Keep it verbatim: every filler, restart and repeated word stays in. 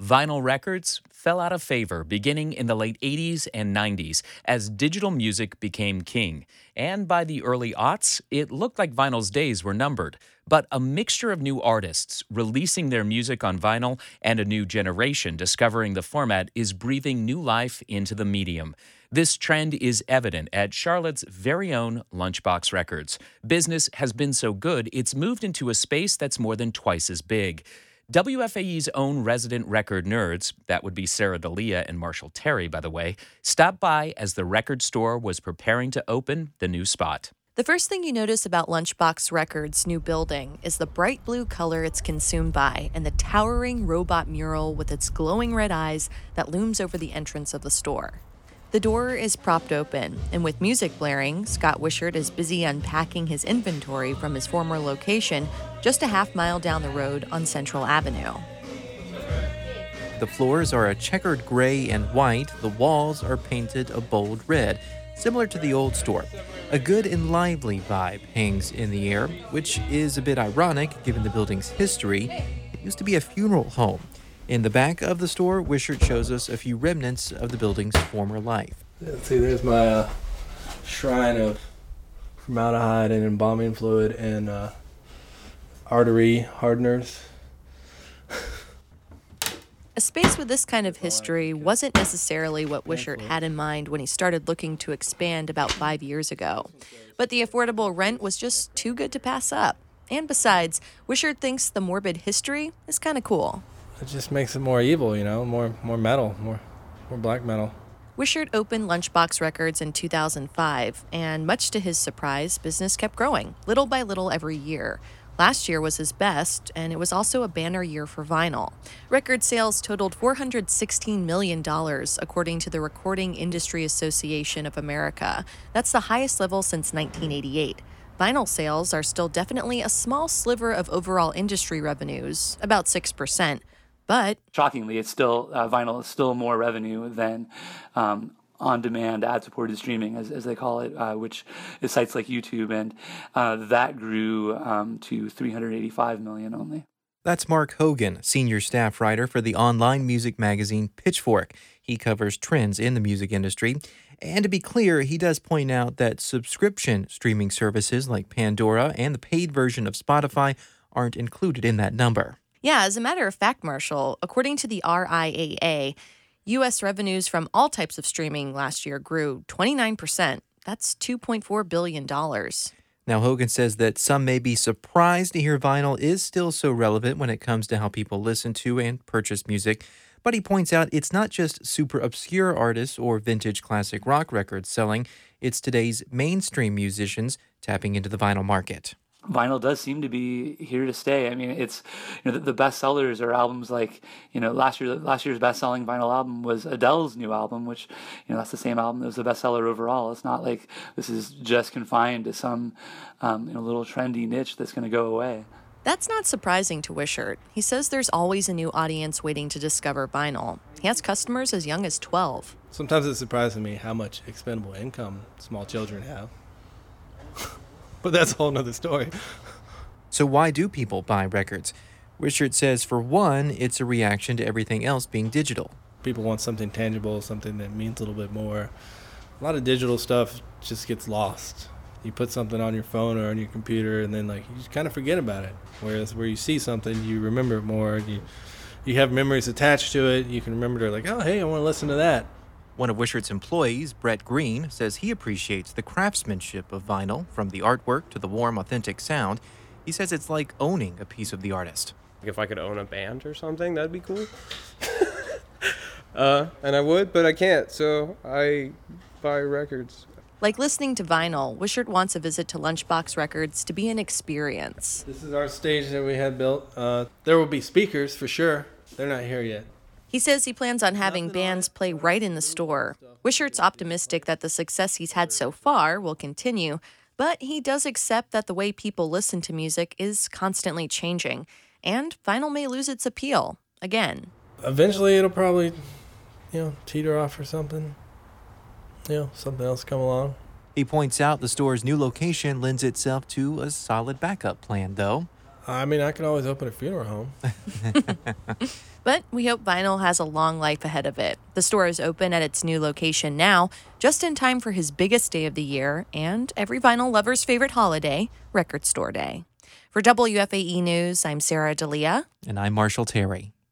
Vinyl records fell out of favor beginning in the late eighties and nineties as digital music became king. And by the early aughts, it looked like vinyl's days were numbered. But a mixture of new artists releasing their music on vinyl and a new generation discovering the format is breathing new life into the medium. This trend is evident at Charlotte's very own Lunchbox Records. Business has been so good, it's moved into a space that's more than twice as big. W F A E's own resident record nerds, that would be Sarah D'Elia and Marshall Terry, by the way, stopped by as the record store was preparing to open the new spot. The first thing you notice about Lunchbox Records' new building is the bright blue color it's consumed by and the towering robot mural with its glowing red eyes that looms over the entrance of the store. The door is propped open, and with music blaring, Scott Wishart is busy unpacking his inventory from his former location just a half mile down the road on Central Avenue. The floors are a checkered gray and white. The walls are painted a bold red, similar to the old store. A good and lively vibe hangs in the air, which is a bit ironic given the building's history. It used to be a funeral home. In the back of the store, Wishart shows us a few remnants of the building's former life. Yeah, see, there's my uh, shrine of formaldehyde and embalming fluid and uh, artery hardeners. A space with this kind of history wasn't necessarily what Wishart had in mind when he started looking to expand about five years ago. But the affordable rent was just too good to pass up. And besides, Wishart thinks the morbid history is kind of cool. It just makes it more evil, you know, more more metal, more more black metal. Wishart opened Lunchbox Records in two thousand five, and much to his surprise, business kept growing, little by little every year. Last year was his best, and it was also a banner year for vinyl. Record sales totaled four hundred sixteen million dollars, according to the Recording Industry Association of America. That's the highest level since nineteen eighty-eight. Vinyl sales are still definitely a small sliver of overall industry revenues, about six percent. But shockingly, it's still uh, vinyl is still more revenue than um, on-demand, ad-supported streaming, as, as they call it, uh, which is sites like YouTube, and uh, that grew um, to three hundred eighty-five million dollars only. That's Mark Hogan, senior staff writer for the online music magazine Pitchfork. He covers trends in the music industry. And to be clear, he does point out that subscription streaming services like Pandora and the paid version of Spotify aren't included in that number. Yeah, as a matter of fact, Marshall, according to the R I A A, U S revenues from all types of streaming last year grew twenty-nine percent. That's two point four billion dollars. Now, Hogan says that some may be surprised to hear vinyl is still so relevant when it comes to how people listen to and purchase music. But he points out it's not just super obscure artists or vintage classic rock records selling. It's today's mainstream musicians tapping into the vinyl market. Vinyl does seem to be here to stay. I mean, it's, you know, the, the best sellers are albums like, you know, last year last year's best-selling vinyl album was Adele's new album, which, you know, that's the same album that was the bestseller overall. It's not like this is just confined to some um, you know, little trendy niche that's going to go away. That's not surprising to Wishart. He says there's always a new audience waiting to discover vinyl. He has customers as young as twelve. Sometimes it surprises me how much expendable income small children have. But that's a whole nother story. So why do people buy records? Wishart says, for one, it's a reaction to everything else being digital. People want something tangible, something that means a little bit more. A lot of digital stuff just gets lost. You put something on your phone or on your computer, and then like you just kind of forget about it. Whereas where you see something, you remember it more. You you have memories attached to it. You can remember to like, oh, hey, I want to listen to that. One of Wishart's employees, Brett Green, says he appreciates the craftsmanship of vinyl, from the artwork to the warm, authentic sound. He says it's like owning a piece of the artist. If I could own a band or something, that'd be cool. uh, and I would, but I can't, so I buy records. Like listening to vinyl, Wishart wants a visit to Lunchbox Records to be an experience. This is our stage that we had built. Uh, there will be speakers for sure. They're not here yet. He says he plans on having bands play right in the store. Wishart's optimistic that the success he's had so far will continue, but he does accept that the way people listen to music is constantly changing, and vinyl may lose its appeal again. Eventually it'll probably, you know, teeter off or something. You know, something else come along. He points out the store's new location lends itself to a solid backup plan, though. I mean, I can always open a funeral home. But we hope vinyl has a long life ahead of it. The store is open at its new location now, just in time for his biggest day of the year and every vinyl lover's favorite holiday, Record Store Day. For W F A E News, I'm Sarah D'Elia. And I'm Marshall Terry.